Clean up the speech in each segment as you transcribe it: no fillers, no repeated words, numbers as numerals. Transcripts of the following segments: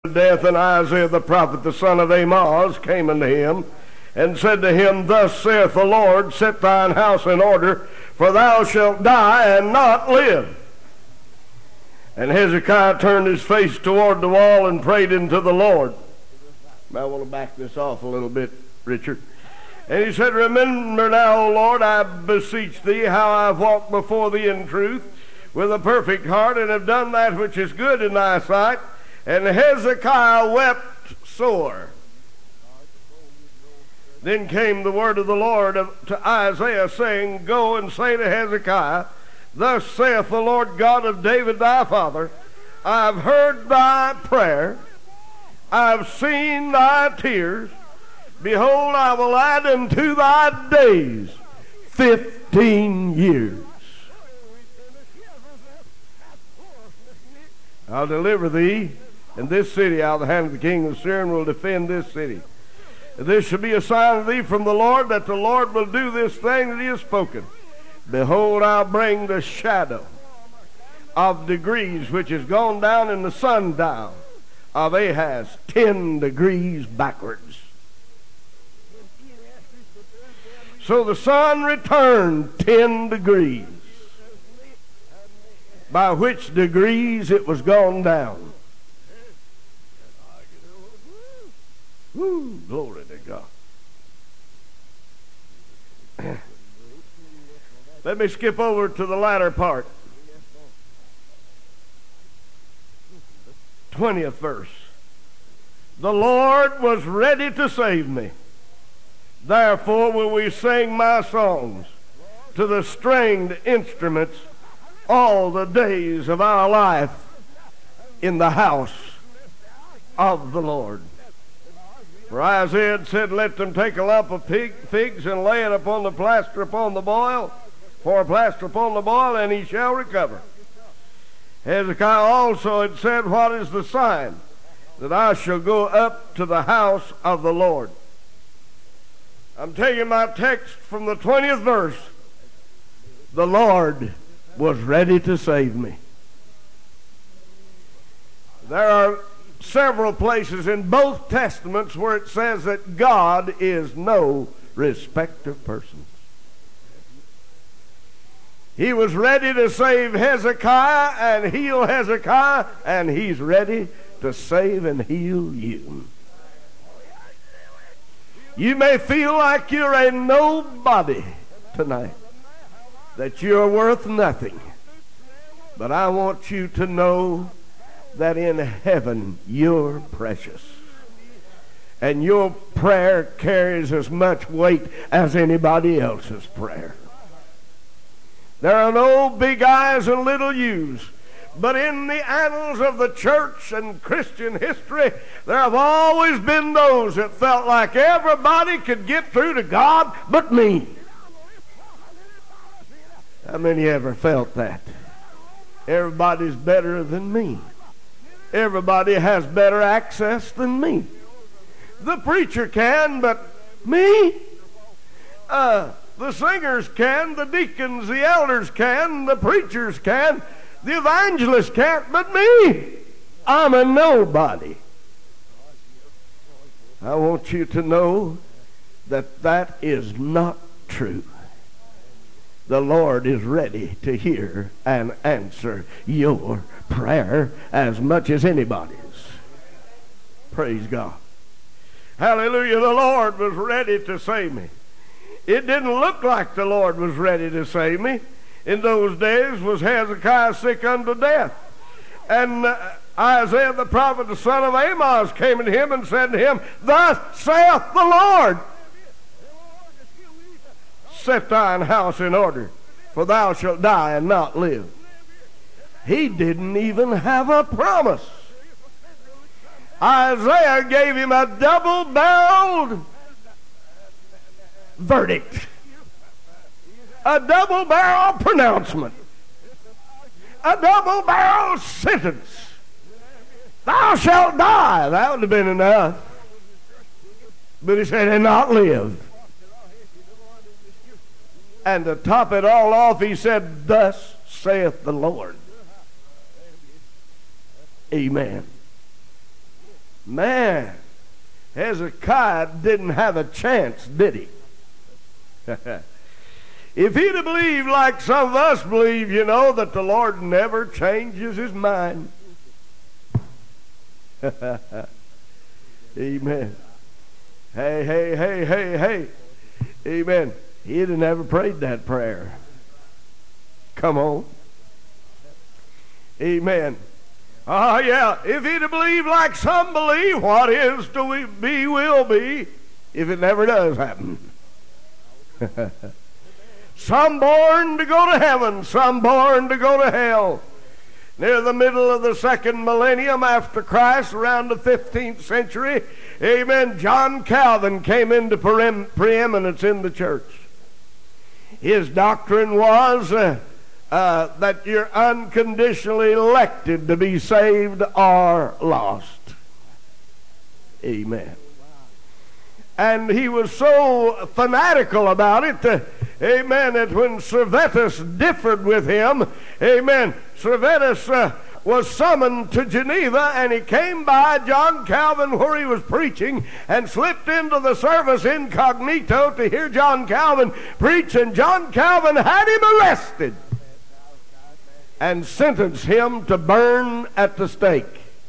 death, and Isaiah the prophet, the son of Amoz, came unto him, and said to him, Thus saith the Lord, Set thine house in order, for thou shalt die and not live. And Hezekiah turned his face toward the wall and prayed unto the Lord. I want to back this off a little bit, Richard. And he said, Remember now, O Lord, I beseech thee, how I have walked before thee in truth, with a perfect heart, and have done that which is good in thy sight. And Hezekiah wept sore. Then came the word of the Lord to Isaiah, saying, Go and say to Hezekiah, Thus saith the Lord God of David thy father, I have heard thy prayer, I have seen thy tears. Behold, I will add unto thy days 15 years. I'll deliver thee and this city out of the hand of the king of Syria, and will defend this city. This shall be a sign of thee from the Lord, that the Lord will do this thing that he has spoken. Behold, I'll bring the shadow of degrees which is gone down in the sundial of Ahaz 10 degrees backwards. So the sun returned 10 degrees, by which degrees it was gone down. Woo, glory to God. Let me skip over to the latter part. 20th verse. The Lord was ready to save me. Therefore will we sing my songs to the stringed instruments all the days of our life in the house of the Lord. For Isaiah had said, Let them take a lump of figs and lay it upon the plaster upon the boil, pour a plaster upon the boil, and he shall recover. Hezekiah also had said, What is the sign? That I shall go up to the house of the Lord. I'm taking my text from the 20th verse. The Lord was ready to save me. There are several places in both testaments where it says that God is no respecter of persons. He was ready to save Hezekiah and heal Hezekiah, and he's ready to save and heal you. You may feel like you're a nobody tonight, that you're worth nothing, but I want you to know that in heaven you're precious, and your prayer carries as much weight as anybody else's prayer. There are no big I's and little U's, but in the annals of the church and Christian history, there have always been those that felt like everybody could get through to God but me. How many ever felt that? Everybody's better than me. Everybody has better access than me. The preacher can, but me? The singers can, the deacons, the elders can, the preachers can, the evangelists can't, but me? I'm a nobody. I want you to know that that is not true. The Lord is ready to hear and answer your prayer as much as anybody's. Praise God. Hallelujah. The Lord was ready to save me. It didn't look like the Lord was ready to save me. In those days was Hezekiah sick unto death. And Isaiah the prophet, the son of Amoz, came to him and said to him, Thus saith the Lord, Set thine house in order, for thou shalt die and not live. He didn't even have a promise. Isaiah gave him a double-barreled verdict, a double-barrel pronouncement, a double-barrel sentence. Thou shalt die. That would have been enough. But he said, and not live. And to top it all off, he said, Thus saith the Lord. Amen. Man, Hezekiah didn't have a chance, did he? If he'd have believed like some of us believe, you know, that the Lord never changes his mind. Amen. Hey. Amen. He'd have never prayed that prayer. Come on. Amen. Oh, yeah. If he'd have believed like some believe, what is to be will be, if it never does happen. Some born to go to heaven, some born to go to hell. Near the middle of the second millennium after Christ, around the 15th century, amen, John Calvin came into preeminence in the church. His doctrine was that you're unconditionally elected to be saved or lost. Amen. And he was so fanatical about it, amen, that when Servetus differed with him, amen, Servetus was summoned to Geneva, and he came by John Calvin where he was preaching and slipped into the service incognito to hear John Calvin preach, and John Calvin had him arrested and sentenced him to burn at the stake.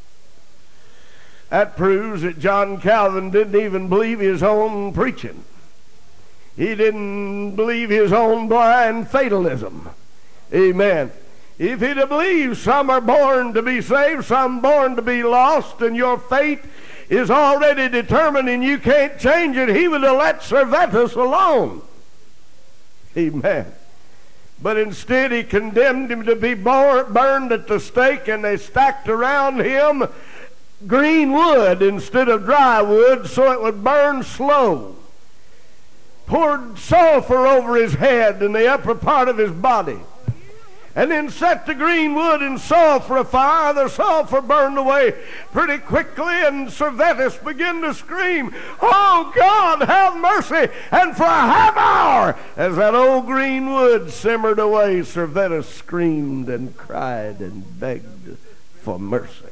That proves that John Calvin didn't even believe his own preaching. He didn't believe his own blind fatalism. Amen. If he'd have believed some are born to be saved, some born to be lost, and your fate is already determined and you can't change it, he would have let Servetus alone. Amen. But instead he condemned him to be burned at the stake, and they stacked around him green wood instead of dry wood so it would burn slow. Poured sulfur over his head and the upper part of his body. And then set the green wood and sulfur afire. The sulfur burned away pretty quickly, and Servetus began to scream, "Oh God, have mercy!" And for a half hour, as that old green wood simmered away, Servetus screamed and cried and begged for mercy.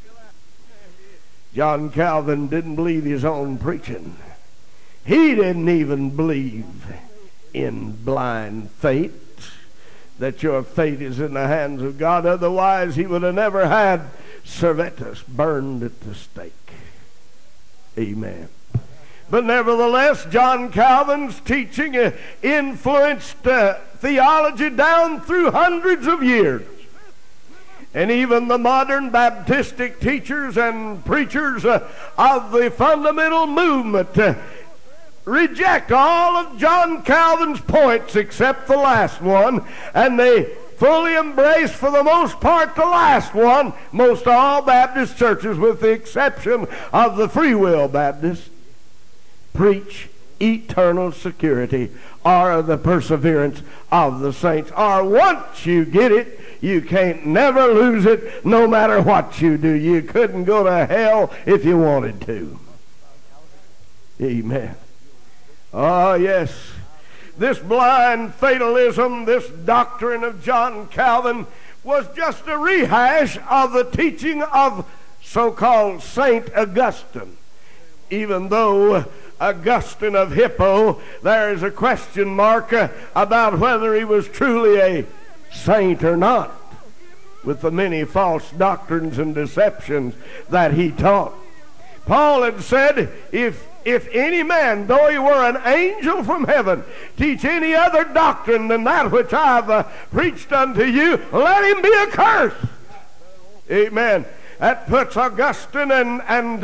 John Calvin didn't believe his own preaching. He didn't even believe in blind faith, that your fate is in the hands of God. Otherwise, he would have never had Servetus burned at the stake. Amen. But nevertheless, John Calvin's teaching influenced theology down through hundreds of years. And even the modern Baptistic teachers and preachers of the fundamental movement reject all of John Calvin's points except the last one, and they fully embrace, for the most part, the last one. Most all Baptist churches, with the exception of the Free Will Baptists, preach eternal security or the perseverance of the saints. Or once you get it, you can't never lose it, no matter what you do. You couldn't go to hell if you wanted to. Amen. Oh, yes. This blind fatalism, this doctrine of John Calvin, was just a rehash of the teaching of so-called Saint Augustine. Even though Augustine of Hippo, there is a question mark about whether he was truly a saint or not, with the many false doctrines and deceptions that he taught. Paul had said, if any man, though he were an angel from heaven, teach any other doctrine than that which I've preached unto you, let him be accursed. Amen. That puts Augustine and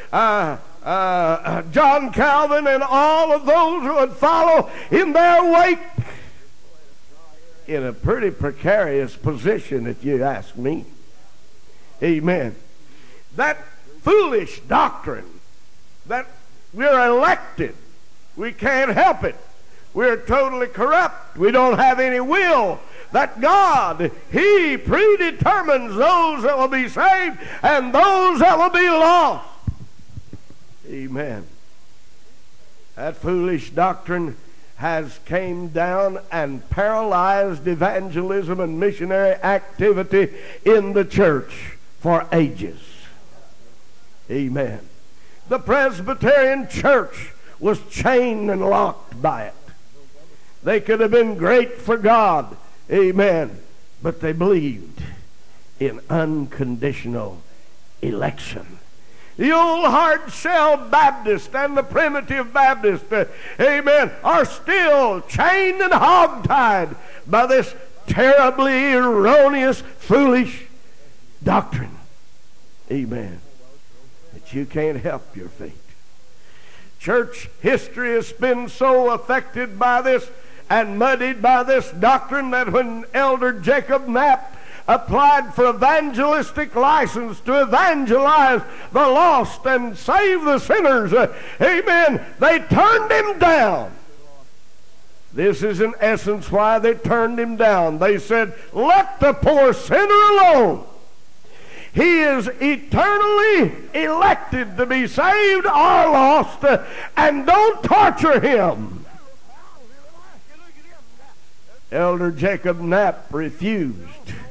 John Calvin and all of those who would follow in their wake in a pretty precarious position, if you ask me. Amen. That foolish doctrine that we're elected, we can't help it, we're totally corrupt, we don't have any will, that God, He predetermines those that will be saved and those that will be lost. Amen. That foolish doctrine has came down and paralyzed evangelism and missionary activity in the church for ages. Amen. The Presbyterian Church was chained and locked by it. They could have been great for God. Amen. But they believed in unconditional election. The old hard-shell Baptist and the primitive Baptist, amen, are still chained and hogtied by this terribly erroneous, foolish doctrine. Amen. That you can't help your fate. Church history has been so affected by this and muddied by this doctrine that when Elder Jacob Knapp applied for evangelistic license to evangelize the lost and save the sinners, amen, they turned him down. This is in essence why they turned him down. They said, let the poor sinner alone. He is eternally elected to be saved or lost, and don't torture him. Elder Jacob Knapp refused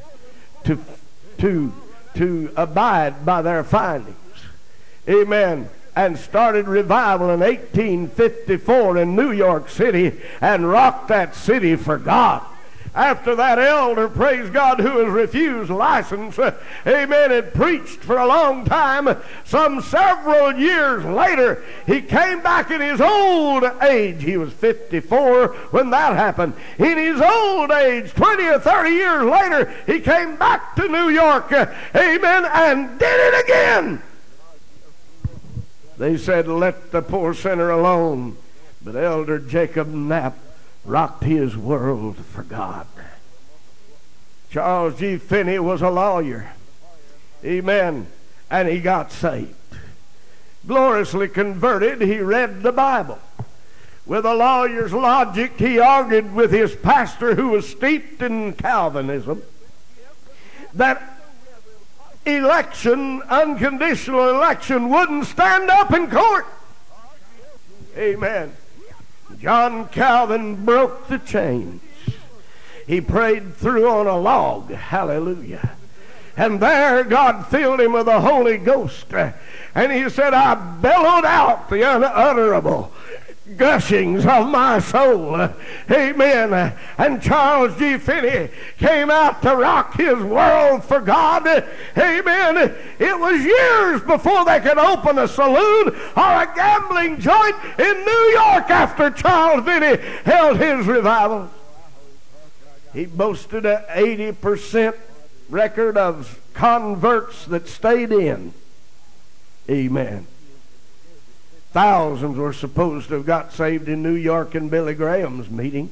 to abide by their findings. Amen. And started revival in 1854 in New York City and rocked that city for God. After that elder, praise God, who has refused license, amen, had preached for a long time, some several years later, he came back in his old age. He was 54 when that happened. In his old age, 20 or 30 years later, he came back to New York, amen, and did it again. They said, let the poor sinner alone. But Elder Jacob Knapp rocked his world for God. Charles G. Finney was a lawyer. Amen. And he got saved. Gloriously converted, he read the Bible. With a lawyer's logic, he argued with his pastor, who was steeped in Calvinism, that election, unconditional election, wouldn't stand up in court. Amen. John Calvin broke the chains. He prayed through on a log. Hallelujah. And there God filled him with the Holy Ghost. And he said, I bellowed out the unutterable gushings of my soul. Amen. And Charles G. Finney came out to rock his world for God. Amen. It was years before they could open a saloon or a gambling joint in New York after Charles Finney held his revival. He boasted an 80% record of converts that stayed in. Amen. Thousands were supposed to have got saved in New York in Billy Graham's meeting.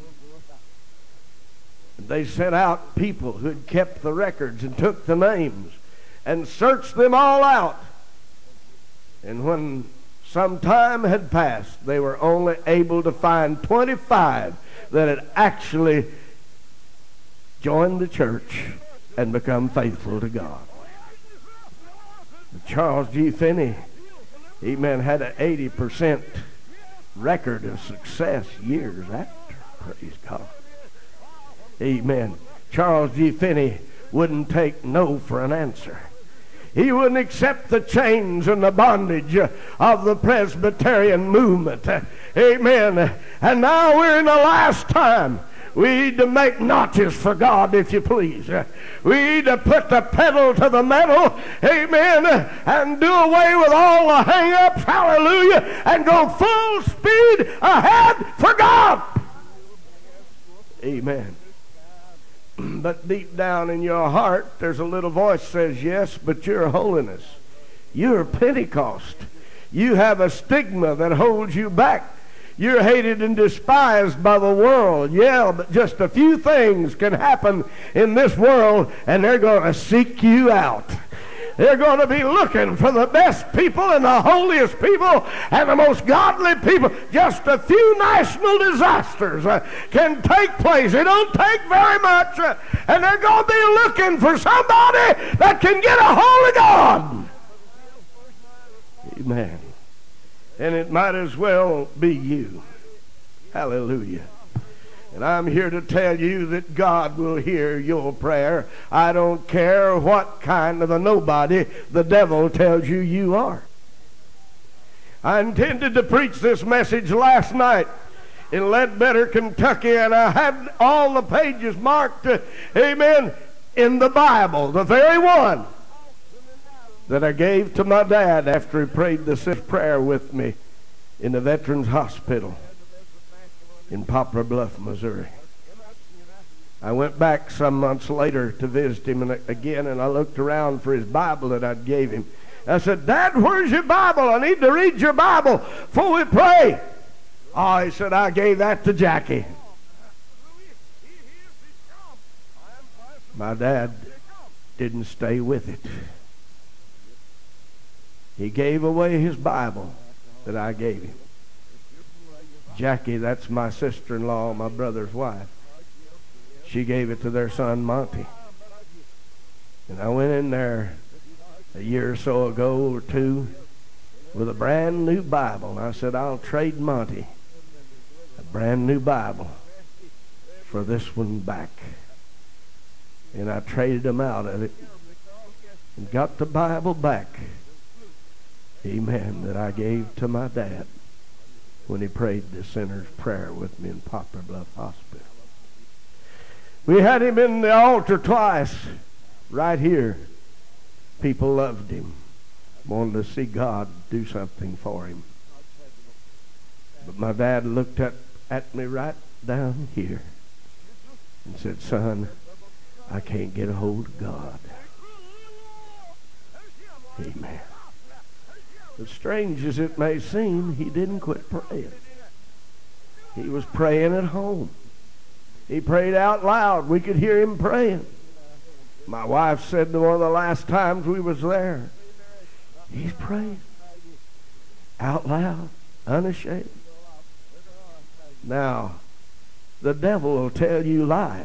They sent out people who had kept the records and took the names and searched them all out. And when some time had passed, they were only able to find 25 that had actually joined the church and become faithful to God. But Charles G. Finney, amen, had an 80% record of success years after. Praise God. Amen. Charles G. Finney wouldn't take no for an answer. He wouldn't accept the chains and the bondage of the Presbyterian movement. Amen. And now we're in the last time. We need to make notches for God, if you please. We need to put the pedal to the metal, amen, and do away with all the hang-ups, hallelujah, and go full speed ahead for God. Amen. But deep down in your heart, there's a little voice that says, yes, but you're holiness. You're Pentecost. You have a stigma that holds you back. You're hated and despised by the world. Yeah, but just a few things can happen in this world, and they're going to seek you out. They're going to be looking for the best people and the holiest people and the most godly people. Just a few national disasters can take place. It don't take very much. And they're going to be looking for somebody that can get a hold of God. Amen. And it might as well be you. Hallelujah. And I'm here to tell you that God will hear your prayer. I don't care what kind of a nobody the devil tells you you are. I intended to preach this message last night in Ledbetter, Kentucky, and I had all the pages marked, amen, in the Bible, the very one that I gave to my dad after he prayed the sinner's prayer with me in the Veterans Hospital in Poplar Bluff, Missouri. I went back some months later to visit him again, and I looked around for his Bible that I'd gave him. I said, "Dad, where's your Bible? I need to read your Bible before we pray." Oh, he said, "I gave that to Jackie." My dad didn't stay with it. He gave away his Bible that I gave him. Jackie, that's my sister-in-law, my brother's wife. She gave it to their son, Monty. And I went in there a year or so ago or two with a brand new Bible. I said, "I'll trade Monty a brand new Bible for this one back." And I traded him out of it and got the Bible back, amen, that I gave to my dad when he prayed the sinner's prayer with me in Poplar Bluff Hospital. We had him in the altar twice right here. People loved him, wanted to see God do something for him. But my dad looked at me right down here and said, "Son, I can't get a hold of God." Amen. As strange as it may seem, he didn't quit praying. He was praying at home. He prayed out loud. We could hear him praying. My wife said one of the last times we was there, he's praying out loud, unashamed. Now, the devil will tell you lies,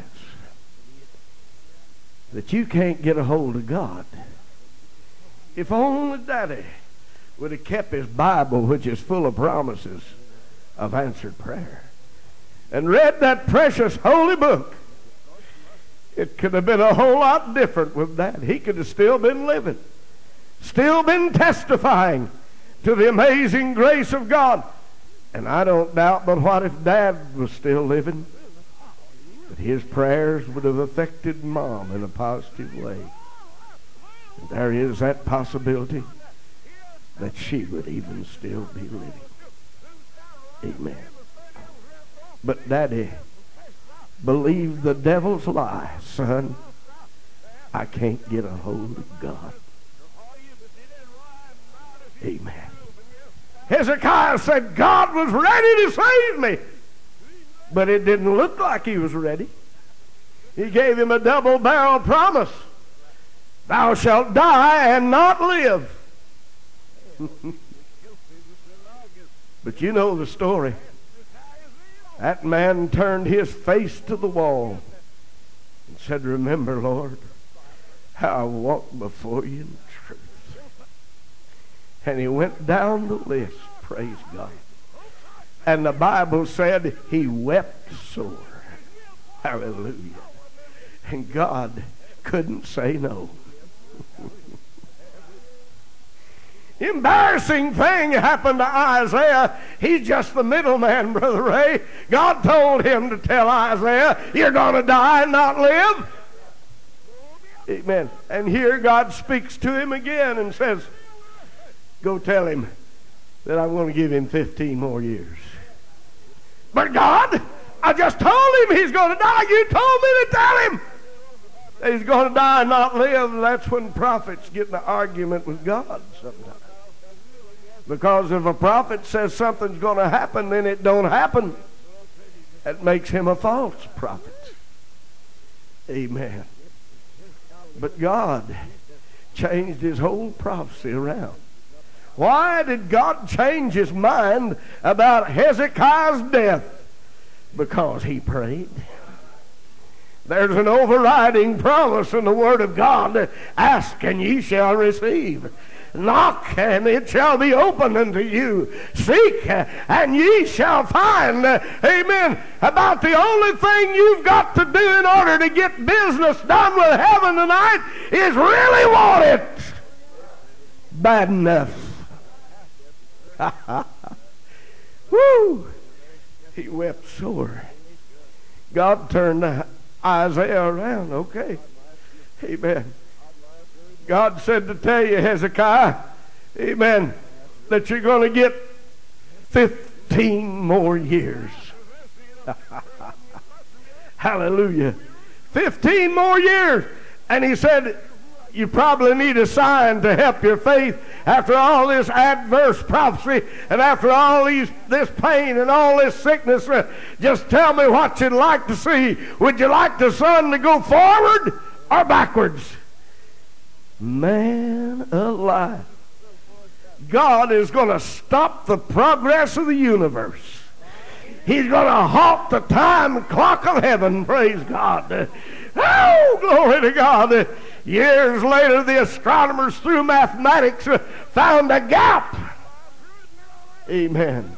that you can't get a hold of God. If only Daddy would have kept his Bible, which is full of promises of answered prayer, and read that precious holy book, it could have been a whole lot different with Dad. He could have still been living, still been testifying to the amazing grace of God. And I don't doubt, but what if Dad was still living? But his prayers would have affected Mom in a positive way. And there is that possibility that she would even still be living. Amen. But Daddy believed the devil's lie. "Son, I can't get a hold of God." Amen. Hezekiah said God was ready to save me, but it didn't look like he was ready. He gave him a double-barrel promise. "Thou shalt die and not live." But you know the story. That man turned his face to the wall and said, "Remember, Lord, how I walked before you in truth." And he went down the list, praise God. And the Bible said he wept sore. Hallelujah. And God couldn't say no. Embarrassing thing happened to Isaiah. He's just the middleman, Brother Ray. God told him to tell Isaiah, "You're going to die and not live." Amen. And here God speaks to him again and says, "Go tell him that I'm going to give him 15 more years." "But God, I just told him he's going to die. You told me to tell him that he's going to die and not live." That's when prophets get in an argument with God sometimes. Because if a prophet says something's going to happen, then it don't happen. That makes him a false prophet. Amen. But God changed his whole prophecy around. Why did God change his mind about Hezekiah's death? Because he prayed. There's an overriding promise in the Word of God. "Ask and ye shall receive. Knock and it shall be opened unto you. Seek and ye shall find." Amen. About the only thing you've got to do in order to get business done with heaven tonight is really want it bad enough. Woo! He wept sore. God turned Isaiah around. Okay. Amen. God said to tell you, Hezekiah, amen, that you're going to get 15 more years. Hallelujah. 15 more years. And he said, you probably need a sign to help your faith after all this adverse prophecy and after all this pain and all this sickness. Just tell me what you'd like to see. Would you like the sun to go forward or backwards? Man alive. God is going to stop the progress of the universe. He's going to halt the time clock of heaven. Praise God. Oh, glory to God. Years later, the astronomers through mathematics found a gap. Amen.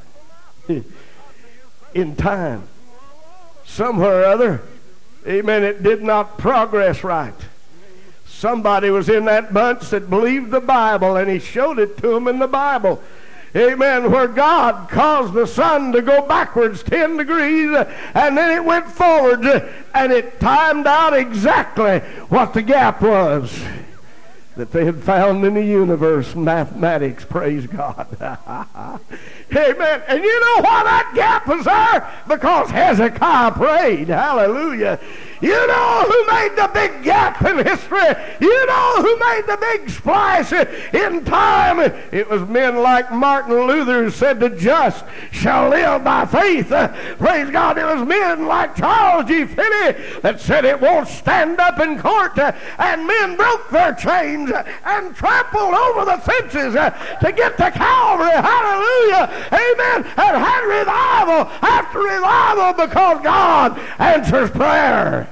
In time. Somewhere or other, amen, it did not progress right. Somebody was in that bunch that believed the Bible, and he showed it to them in the Bible. Amen. Where God caused the sun to go backwards 10 degrees, and then it went forward, and it timed out exactly what the gap was that they had found in the universe. Mathematics, praise God. Amen. And you know why that gap was there? Because Hezekiah prayed. Hallelujah. You know who made the big gap in history? You know who made the big splash in time? It was men like Martin Luther who said the just shall live by faith. Praise God. It was men like Charles G. Finney that said it won't stand up in court. And men broke their chains and trampled over the fences to get to Calvary. Hallelujah. Amen. And had revival after revival because God answers prayer.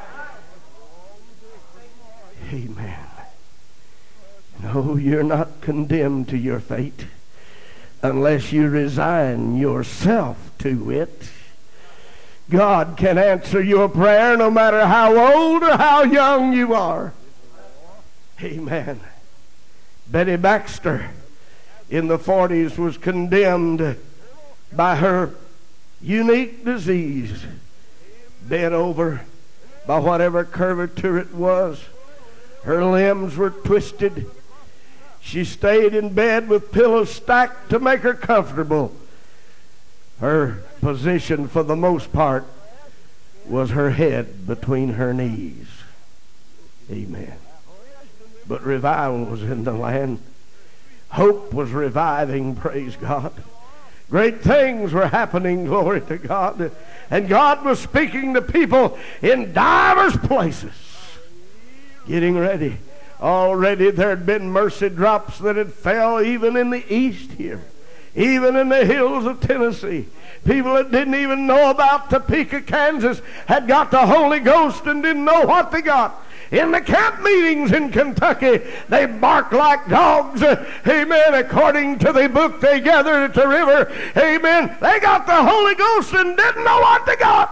Amen. No, you're not condemned to your fate unless you resign yourself to it. God can answer your prayer no matter how old or how young you are. Amen. Betty Baxter in the 40s was condemned by her unique disease, bent over by whatever curvature it was. Her limbs were twisted. She stayed in bed with pillows stacked to make her comfortable. Her position, for the most part, was her head between her knees. Amen. But revival was in the land. Hope was reviving, praise God. Great things were happening, glory to God. And God was speaking to people in diverse places. Getting ready. Already there had been mercy drops that had fell even in the east here. Even in the hills of Tennessee. People that didn't even know about Topeka, Kansas had got the Holy Ghost and didn't know what they got. In the camp meetings in Kentucky, they barked like dogs. Amen. According to the book they gathered at the river. Amen. They got the Holy Ghost and didn't know what they got.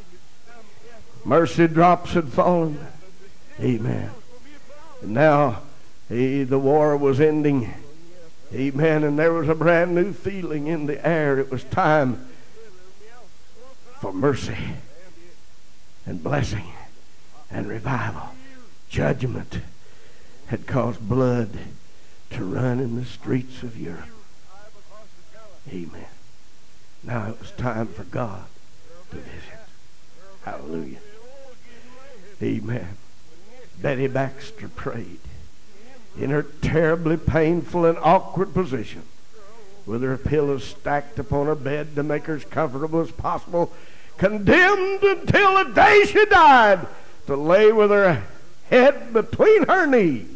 Mercy drops had fallen. Amen. And now the war was ending. Amen. And there was a brand new feeling in the air. It was time for mercy and blessing and revival. Judgment had caused blood to run in the streets of Europe. Amen. Now it was time for God to visit. Hallelujah. Amen. Betty Baxter prayed in her terribly painful and awkward position with her pillows stacked upon her bed to make her as comfortable as possible, condemned until the day she died to lay with her head between her knees.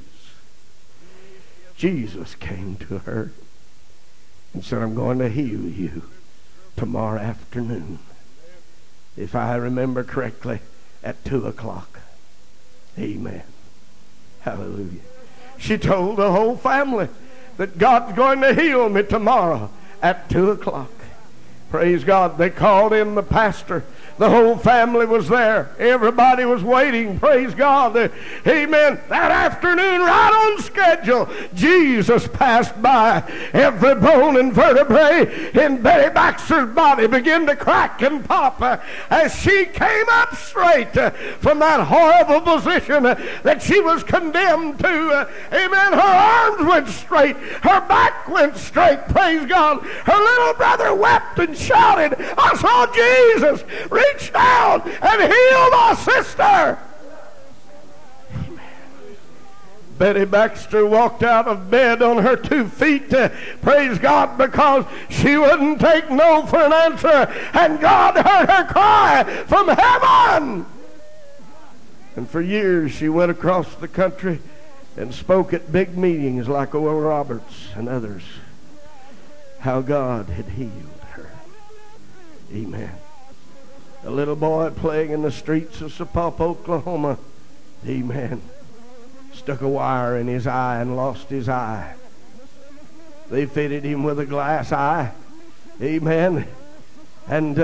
Jesus came to her and said, I'm going to heal you tomorrow afternoon. If I remember correctly, at 2 o'clock. Amen. Hallelujah. She told the whole family that God's going to heal me tomorrow at 2 o'clock. Praise God. They called in the pastor. The whole family was there. Everybody was waiting. Praise God. Amen. That afternoon, right on schedule, Jesus passed by. Every bone and vertebrae in Betty Baxter's body began to crack and pop as she came up straight from that horrible position that she was condemned to. Amen. Her arms went straight. Her back went straight. Praise God. Her little brother wept and shouted, I saw Jesus reach down and heal my sister. Amen. Betty Baxter walked out of bed on her 2 feet, praise God, because she wouldn't take no for an answer, and God heard her cry from heaven. And for years she went across the country and spoke at big meetings like Oral Roberts and others, how God had healed her. Amen. A little boy playing in the streets of Sapulpa, Oklahoma, amen, stuck a wire in his eye and lost his eye. They fitted him with a glass eye, amen. And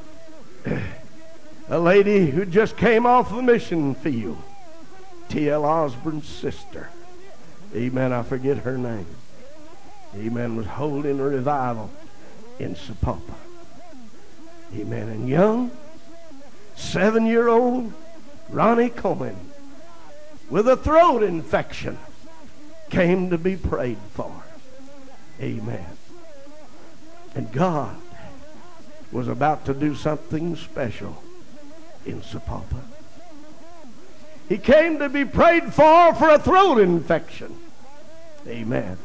a lady who just came off the mission field, T.L. Osborne's sister, amen, I forget her name, amen, was holding a revival in Sapulpa. Amen. And young 7-year-old Ronnie Cohen with a throat infection came to be prayed for. Amen. And God was about to do something special in Sapulpa. He came to be prayed for a throat infection. Amen.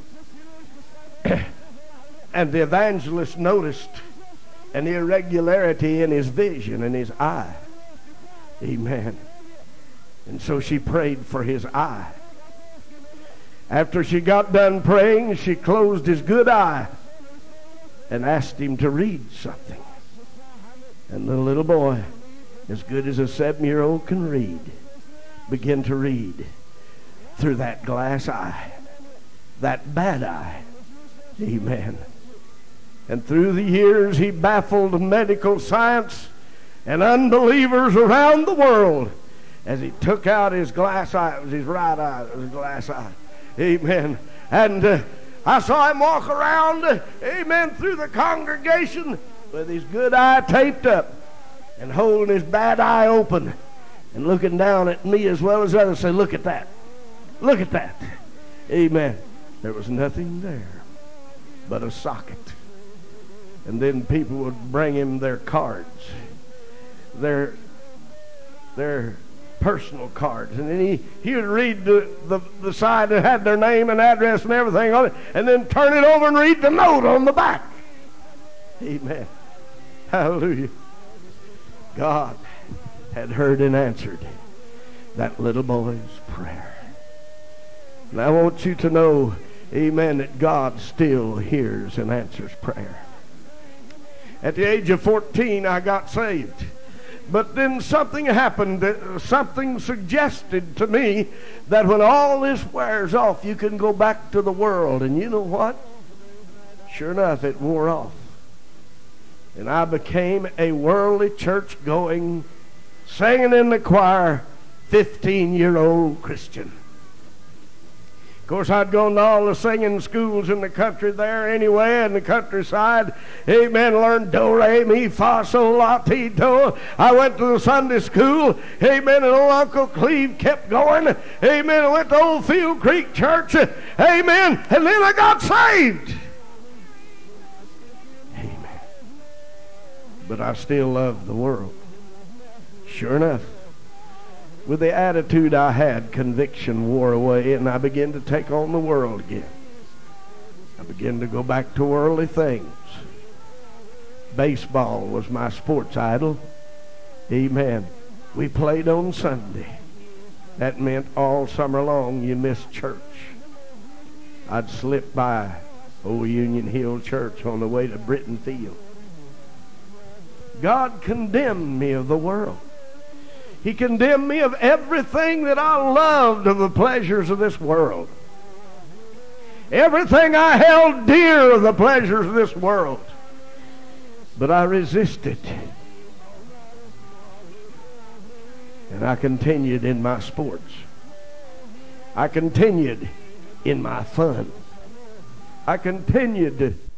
And the evangelist noticed an irregularity in his vision in his eye. Amen. And so she prayed for his eye. After she got done praying, she closed his good eye and asked him to read something. And the little boy, as good as a 7-year-old can read, began to read through that glass eye, that bad eye. Amen. And through the years, he baffled medical science and unbelievers around the world as he took out his glass eye. It was his right eye. It was a glass eye. Amen. And I saw him walk around, amen, through the congregation with his good eye taped up and holding his bad eye open and looking down at me as well as others. Say, look at that. Look at that. Amen. There was nothing there but a socket. And then people would bring him their cards, their personal cards. And then he would read the side that had their name and address and everything on it, and then turn it over and read the note on the back. Amen. Hallelujah. God had heard and answered that little boy's prayer. And I want you to know, amen, that God still hears and answers prayer. At the age of 14, I got saved. But then something happened, something suggested to me that when all this wears off, you can go back to the world. And you know what? Sure enough, it wore off. And I became a worldly, church-going, singing in the choir, 15-year-old Christian. Of course, I'd gone to all the singing schools in the country there anyway, in the countryside. Amen. Learned do, re, mi, fa, sol, la, ti, do. I went to the Sunday school. Amen. And old Uncle Cleve kept going. Amen. I went to Old Field Creek Church. Amen. And then I got saved. Amen. But I still love the world. Sure enough. With the attitude I had, conviction wore away, and I began to take on the world again. I began to go back to worldly things. Baseball was my sports idol. Amen. We played on Sunday. That meant all summer long you missed church. I'd slip by Old Union Hill Church on the way to Britton Field. God condemned me of the world. He condemned me of everything that I loved of the pleasures of this world. Everything I held dear of the pleasures of this world. But I resisted. And I continued in my sports. I continued in my fun. I continued